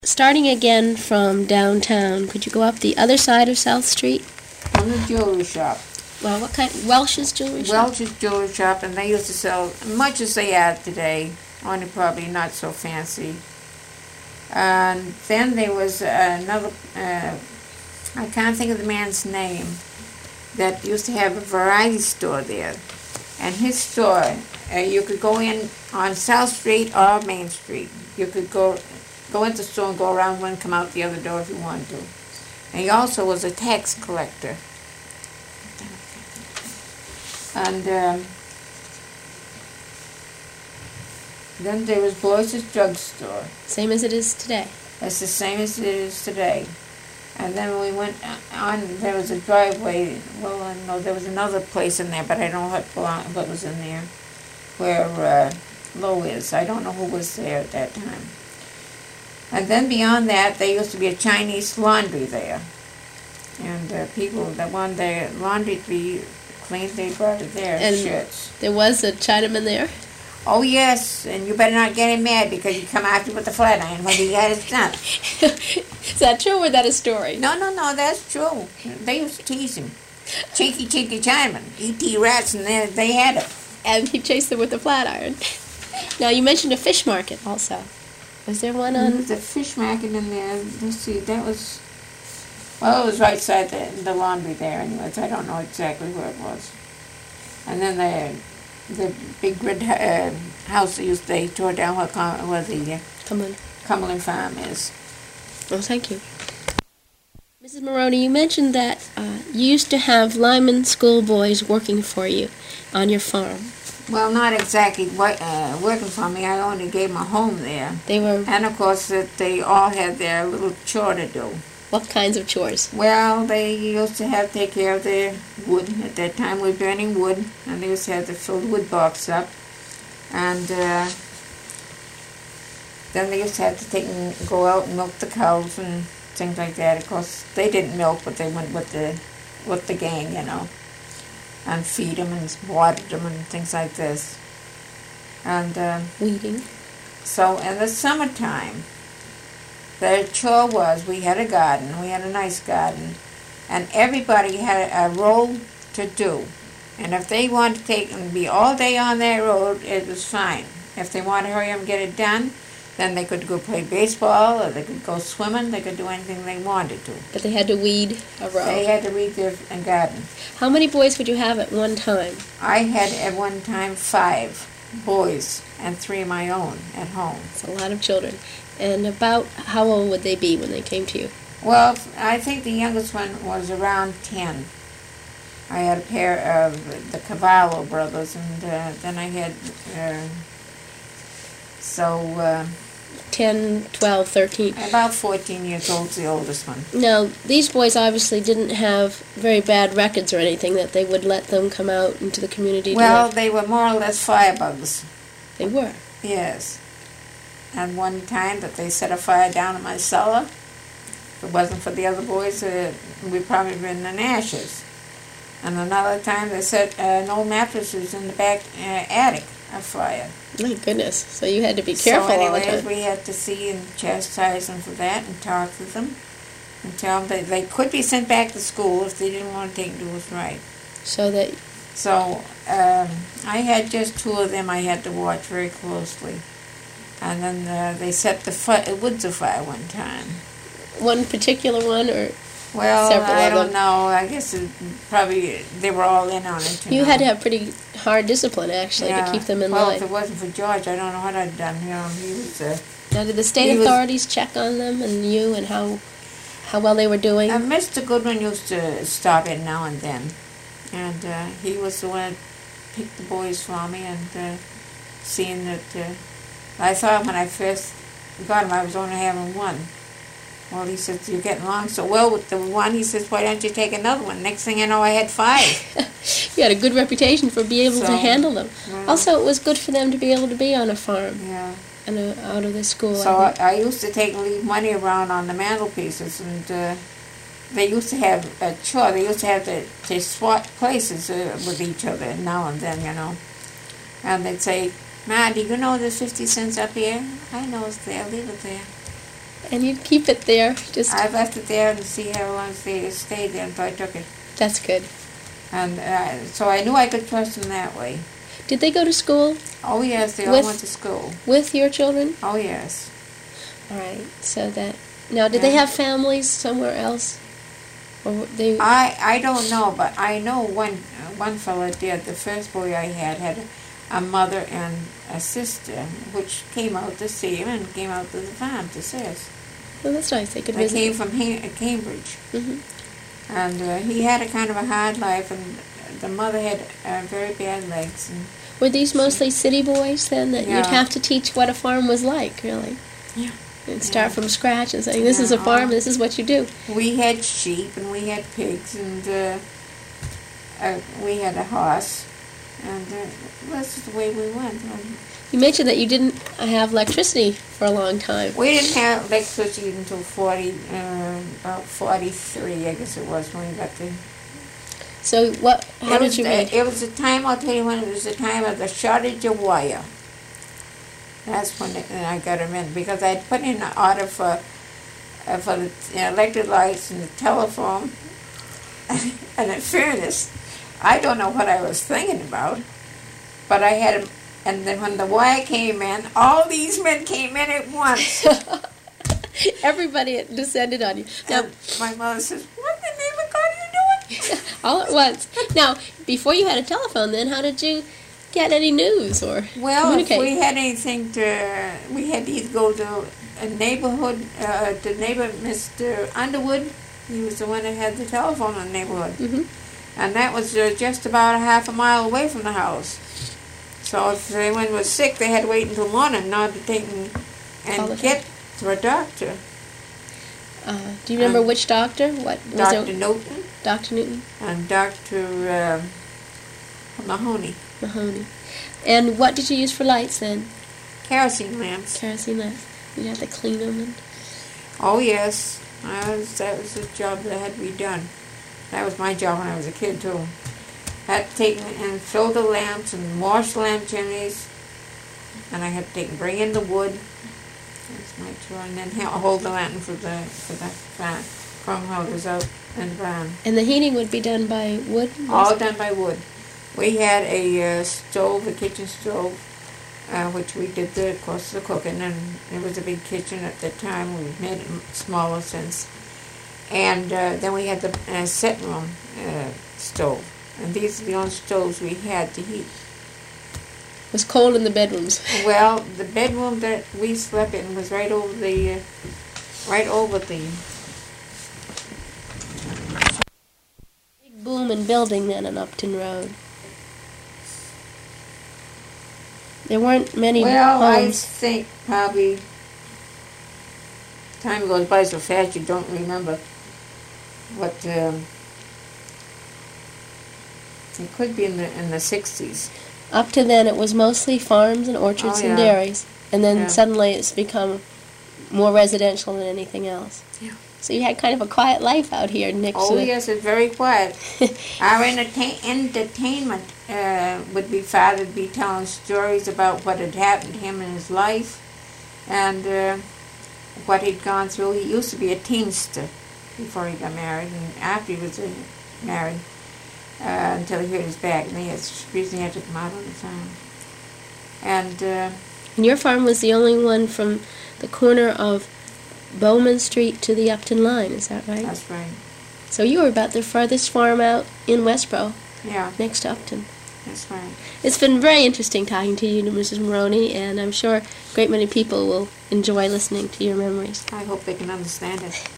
Starting again from downtown, could you go up the other side of South Street? On the jewelry shop. Well, what kind? Welch's Jewelry Shop? Welch's Jewelry Shop, and they used to sell much as they are today, only probably not so fancy. And then there was another, I can't think of the man's name, that used to have a variety store there. And his store, you could go in on South Street or Main Street. You could go into the store and go around one, come out the other door if you wanted to. And he also was a tax collector. And then there was Blois's Drugstore. Same as it is today. It's the same as it is today. And then we went on, there was a driveway, well, no, there was another place in there, but I don't know what was in there, where Lowe is. I don't know who was there at that time. And then beyond that, there used to be a Chinese laundry there. And people that wanted their laundry to be cleaned, they brought it there, and shirts. There was a Chinaman there? Oh, yes, and you better not get him mad because you come after with the flat iron when he got it done. Is that true or is that a story? No, that's true. They used to tease him. Cheeky Chinaman. E.T. Rats, and they had him. And he chased them with the flat iron. Now, you mentioned a fish market also. Was there one on? There was a fish market in there. Let's see, that was, well, it was right side the laundry there anyways. I don't know exactly where it was. And then the big grid house they tore down where the Cumberland Farm is. Oh, thank you. Mrs. Maroney, you mentioned that you used to have Lyman schoolboys working for you on your farm. Well, not exactly working for me. I only gave them a home there. They were... And, of course, that they all had their little chore to do. What kinds of chores? Well, they used to have to take care of their wood. At that time, we were burning wood, and they used to have to fill the wood box up. And then they used to have to go out and milk the cows and things like that. Of course, they didn't milk, but they went with the gang, you know, and feed them and water them and things like this. And weeding. So in the summertime, the chore was we had a garden. We had a nice garden, and everybody had a role to do. And if they wanted to take and be all day on that road, it was fine. If they wanted to hurry up and get it done, then they could go play baseball, or they could go swimming. They could do anything they wanted to. But they had to weed a row. They had to weed their garden. How many boys would you have at one time? I had at one time 5 boys and 3 of my own at home. That's a lot of children. And about how old would they be when they came to you? Well, I think the youngest one was around 10. I had a pair of the Cavallo brothers, and then I had, 10, 12, 13. About 14 years old, the oldest one. Now, these boys obviously didn't have very bad records or anything that they would let them come out into the community. Well, they were more or less firebugs. They were? Yes. And one time that they set a fire down in my cellar, if it wasn't for the other boys, we'd probably been in ashes. And another time they set an old mattresses in the back attic afire. My goodness. So you had to be careful all the time. We had to see and chastise them for that and talk to them and tell them that they could be sent back to school if they didn't want to do what's right. So I had just 2 of them I had to watch very closely. And then they set the woods afire one time. One particular one, or well, several I of don't them? know. I guess probably they were all in on it. You had to have pretty hard discipline, actually, to keep them in line. Well, if it wasn't for George, I don't know what I'd done. You know, he was... Now, did the state authorities check on them and you and how well they were doing? Mr. Goodwin used to stop in now and then. And he was the one that picked the boys for me and seeing that... I thought when I first got him, I was only having 1. Well, he said, you're getting along so well with the one. He says, why don't you take another one? Next thing I know, I had 5. You had a good reputation for being able to handle them. Also, it was good for them to be able to be on a farm. Yeah. And out of the school. So I used to leave money around on the mantelpieces, and they used to have a chore. They used to have to swap places with each other now and then, you know. And they'd say, Ma, do you know there's 50 cents up here? I know it's there. Leave it there. And you'd keep it there. Just I left it there and see how long they stayed there until I took it. That's good. And so I knew I could trust them that way. Did they go to school Oh, yes, they all With- went to school. with your children? Oh, yes. All right. So that now, did they Yeah. have families somewhere else, or they? I don't know, but I know one fella did. The first boy I had a mother and a sister, which came out to see him and came out to the farm to see us. Well, that's nice. They could They visit. came from Cambridge. Hmm. And he had a kind of a hard life, and the mother had very bad legs. And Were these mostly city boys then that you'd Yeah. have to teach what a farm was like, really? Yeah. And start Yeah. from scratch and saying, this is a Yeah. farm, this is what you do. we had sheep and we had pigs and we had a horse, and that's just the way we went. You mentioned that you didn't have electricity for a long time. We didn't have electricity until about 43, I guess it was, when we got the... So how did you make? It was the time, I'll tell you when, it was the time of the shortage of wire. That's when I got them in, because I'd put in an order for the electric lights and the telephone. And in fairness, I don't know what I was thinking about, but I had them, and then when the wire came in, all these men came in at once. Everybody descended on you. Now, And my mother says, "What in the name of God are you doing?" all at once. Now, before you had a telephone, then how did you get any news or Well, if communicate? we had anything we had to either go to a neighborhood, the neighbor, Mr. Underwood. He was the one that had the telephone in the neighborhood. Mhm. And that was just about a half a mile away from the house. So if anyone was sick, they had to wait until morning not to take Call the and get to a doctor. Do you remember which doctor? What was Dr. there? Newton Dr. Newton and Dr. Mahoney. Mahoney. And what did you use for lights then? Kerosene lamps. Kerosene lamps. You had to clean them. And Oh, yes. That was a job that had to be done. That was my job when I was a kid, too. Had to take and fill the lamps and wash the lamp chimneys. And I had to take and bring in the wood. That's my chore. And then hold the lantern for the farm holders out in the barn. and the heating would be done by wood? All done by wood. We had a stove, a kitchen stove, which we did, of course, the cooking, and it was a big kitchen at the time. We made it smaller since. And then we had the sitting room stove. And these are the only stoves we had to heat. It was cold in the bedrooms. Well, the bedroom that we slept in was right over the Big boom in building then on Upton Road. There weren't many Well, I homes. think probably time goes by so fast you don't remember what it could be in the 60s. Up to then, it was mostly farms and orchards Oh, and yeah. dairies, and then Yeah. suddenly it's become more residential than anything else. Yeah. So you had kind of a quiet life out here next Oh, to it. yes, it's very quiet. Our entertainment would be Father would be telling stories about what had happened to him in his life and what he'd gone through. He used to be a teamster before he got married, and after he was married, until he hurt his back, and that's the reason he had to come out on the farm. And And your farm was the only one from the corner of Bowman Street to the Upton line, is that right? that's right. So you were about the farthest farm out in Westboro, Yeah, next to Upton. that's right. It's been very interesting talking to you, Mrs. Maroney, and I'm sure a great many people will enjoy listening to your memories. I hope they can understand it.